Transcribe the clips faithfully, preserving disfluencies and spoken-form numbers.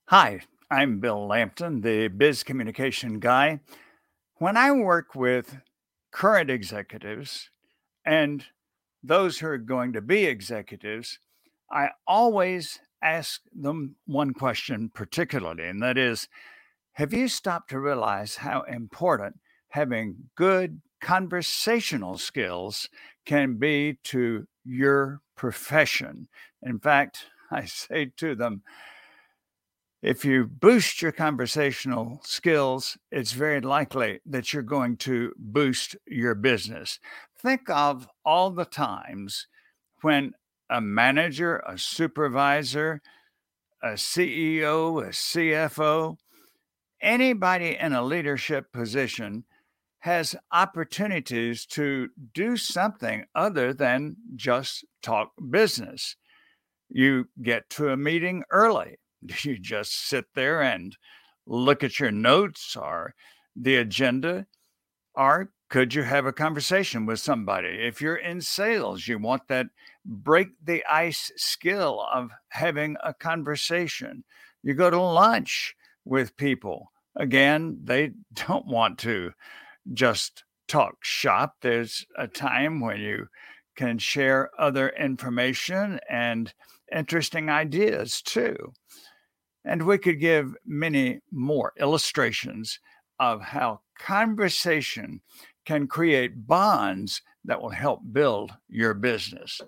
Hi, I'm Bill Lampton, the biz communication guy. When I work with current executives and those who are going to be executives, I always ask them one question particularly, and that is, have you stopped to realize how important having good conversational skills can be to your profession? In fact, I say to them, if you boost your conversational skills, it's very likely that you're going to boost your business. Think of all the times when a manager, a supervisor, a C E O, a C F O, anybody in a leadership position has opportunities to do something other than just talk business. You get to a meeting early. Do you just sit there and look at your notes or the agenda? Or could you have a conversation with somebody? If you're in sales, you want that break the ice skill of having a conversation. You go to lunch with people. Again, they don't want to just talk shop. There's a time when you can share other information and interesting ideas too. And we could give many more illustrations of how conversation can create bonds that will help build your business.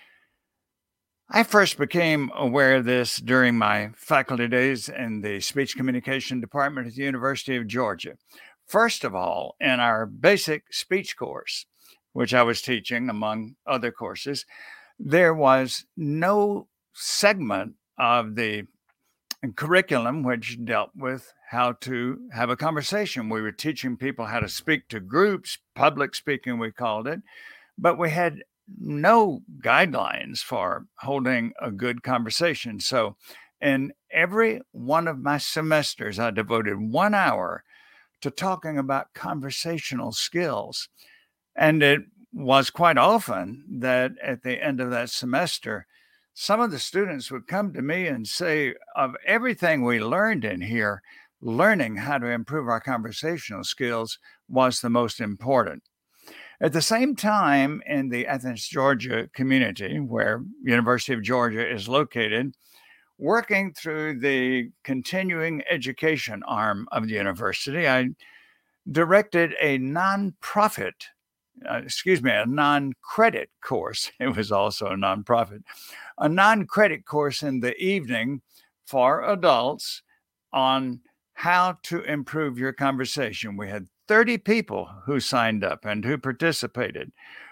I first became aware of this during my faculty days in the speech communication department at the University of Georgia. First of all, in our basic speech course, which I was teaching among other courses, there was no segment of the curriculum which dealt with how to have a conversation. We were teaching people how to speak to groups, public speaking, we called it, but we had no guidelines for holding a good conversation. So, in every one of my semesters, I devoted one hour to talking about conversational skills. And it was quite often that at the end of that semester, some of the students would come to me and say, of everything we learned in here, learning how to improve our conversational skills was the most important. At the same time, in the Athens, Georgia community, where University of Georgia is located, working through the continuing education arm of the university, I directed a nonprofit, uh, excuse me, a non-credit course. It was also a nonprofit, a non-credit course in the evening for adults on how to improve your conversation. We had thirty people who signed up and who participated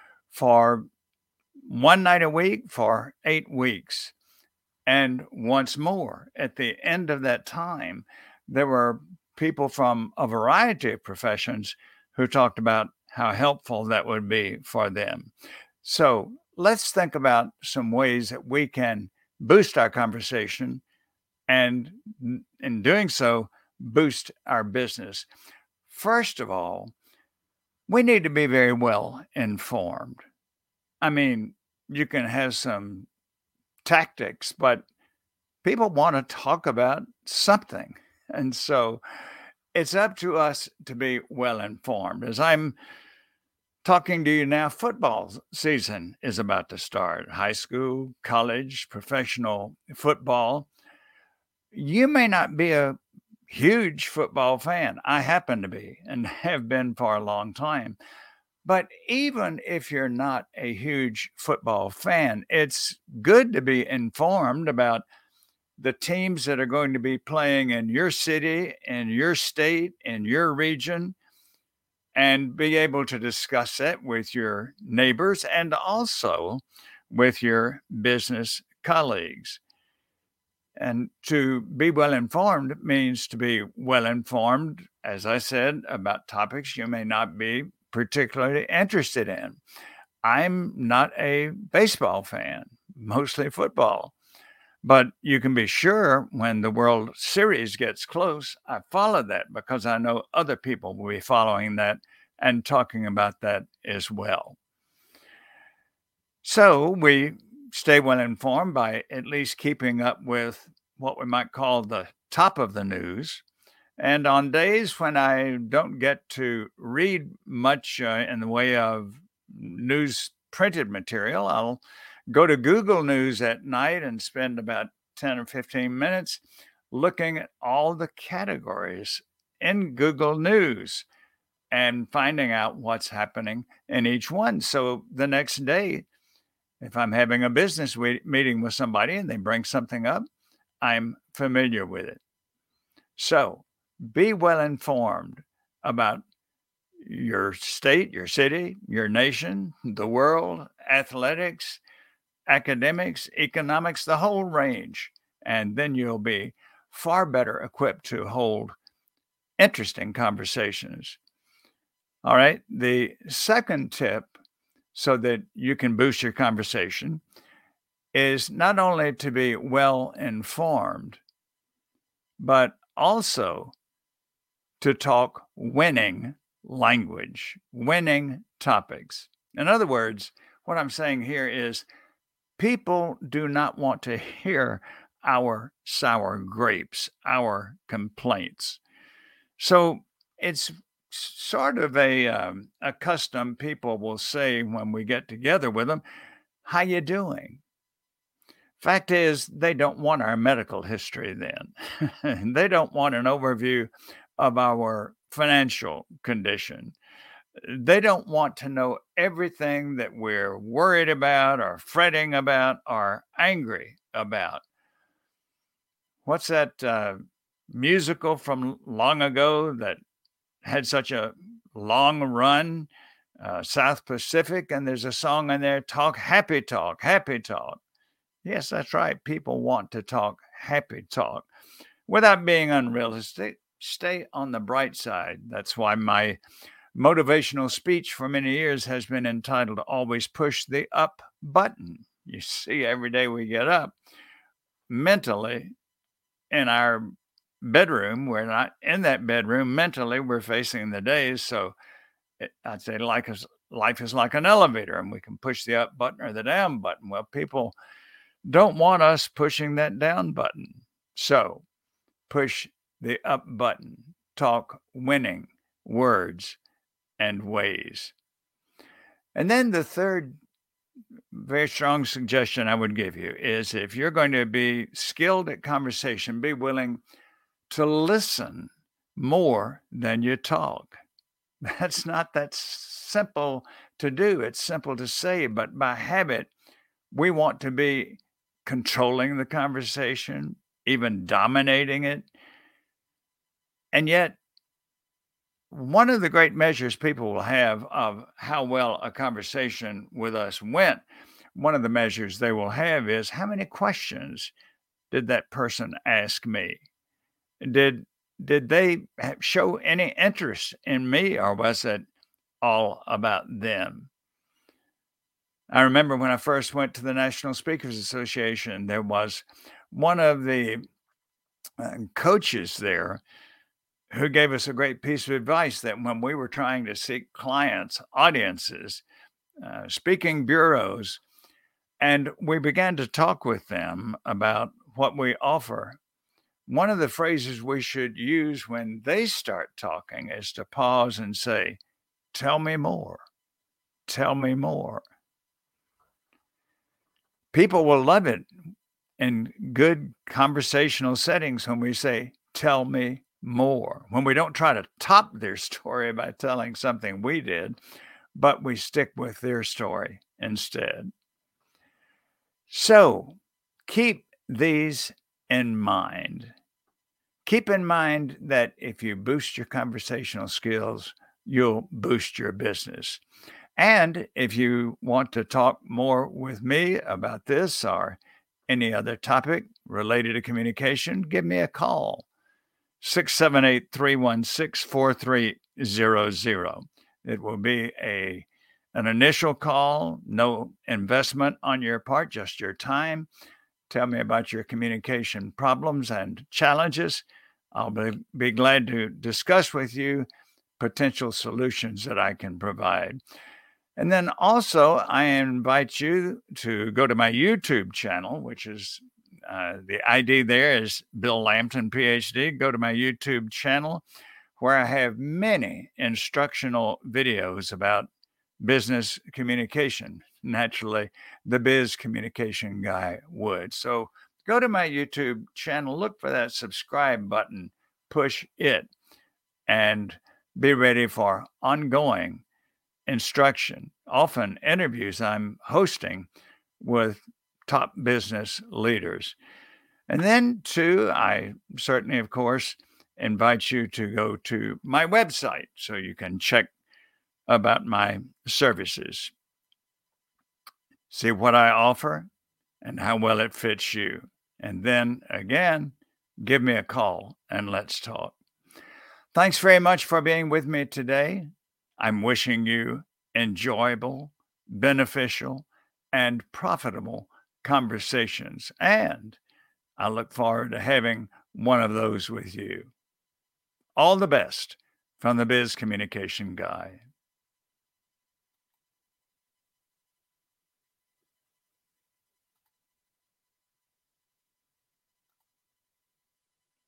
for one night a week for eight weeks. And once more, at the end of that time, there were people from a variety of professions who talked about how helpful that would be for them. So let's think about some ways that we can boost our conversation and, in doing so, boost our business. First of all, we need to be very well informed. I mean, you can have some tactics, but people want to talk about something. And so it's up to us to be well informed. As I'm talking to you now, football season is about to start. High school, college, professional football. You may not be a huge football fan. I happen to be and have been for a long time. But even if you're not a huge football fan, it's good to be informed about the teams that are going to be playing in your city, in your state, in your region, and be able to discuss that with your neighbors and also with your business colleagues. And to be well informed means to be well informed, as I said, about topics you may not be particularly interested in. I'm not a baseball fan, mostly football. But you can be sure when the World Series gets close, I follow that because I know other people will be following that and talking about that as well. So we stay well informed by at least keeping up with what we might call the top of the news. And on days when I don't get to read much uh, in the way of news printed material, I'll go to Google News at night and spend about ten or fifteen minutes looking at all the categories in Google News and finding out what's happening in each one. So the next day, if I'm having a business we- meeting with somebody and they bring something up, I'm familiar with it. So be well informed about your state, your city, your nation, the world, athletics, academics, economics, the whole range. And then you'll be far better equipped to hold interesting conversations. All right. The second tip, so that you can boost your conversation, is not only to be well informed, but also to talk winning language, winning topics. In other words, what I'm saying here is people do not want to hear our sour grapes, our complaints. So it's sort of a um, a custom people will say when we get together with them, "How you doing?" Fact is, they don't want our medical history then. They don't want an overview of our financial condition. They don't want to know everything that we're worried about or fretting about or angry about. What's that uh, musical from long ago that had such a long run? Uh, South Pacific, and there's a song in there, Talk Happy Talk, Happy Talk. Yes, that's right. People want to talk happy talk without being unrealistic. Stay on the bright side. That's why my motivational speech for many years has been entitled Always Push the Up Button. You see, every day we get up mentally in our bedroom, we're not in that bedroom. Mentally, we're facing the days. So it, I'd say like us, life is like an elevator and we can push the up button or the down button. Well, people don't want us pushing that down button. So push the up button, talk winning words and ways. And then the third very strong suggestion I would give you is if you're going to be skilled at conversation, be willing to listen more than you talk. That's not that simple to do. It's simple to say, but by habit, we want to be controlling the conversation, even dominating it. And yet, one of the great measures people will have of how well a conversation with us went, one of the measures they will have is how many questions did that person ask me? Did did they show any interest in me, or was it all about them? I remember when I first went to the National Speakers Association, there was one of the uh, coaches there who gave us a great piece of advice that when we were trying to seek clients, audiences, uh, speaking bureaus, and we began to talk with them about what we offer, one of the phrases we should use when they start talking is to pause and say, "Tell me more. Tell me more." People will love it in good conversational settings when we say, "Tell me more." When we don't try to top their story by telling something we did, but we stick with their story instead. So keep these in mind. Keep in mind that if you boost your conversational skills, you'll boost your business. And if you want to talk more with me about this or any other topic related to communication, give me a call, six seven eight, three one six, four three zero zero. It will be a an initial call, no investment on your part, just your time. Tell me about your communication problems and challenges. I'll be, be glad to discuss with you potential solutions that I can provide. And then also, I invite you to go to my YouTube channel, which is Uh, the I D there is Bill Lampton, P H D. Go to my YouTube channel where I have many instructional videos about business communication. Naturally, the Biz Communication Guy would. So go to my YouTube channel, look for that subscribe button, push it, and be ready for ongoing instruction, often interviews I'm hosting with top business leaders. And then, too, I certainly, of course, invite you to go to my website so you can check about my services, see what I offer and how well it fits you. And then again, give me a call and let's talk. Thanks very much for being with me today. I'm wishing you enjoyable, beneficial, and profitable conversations. And I look forward to having one of those with you. All the best from the Biz Communication Guy.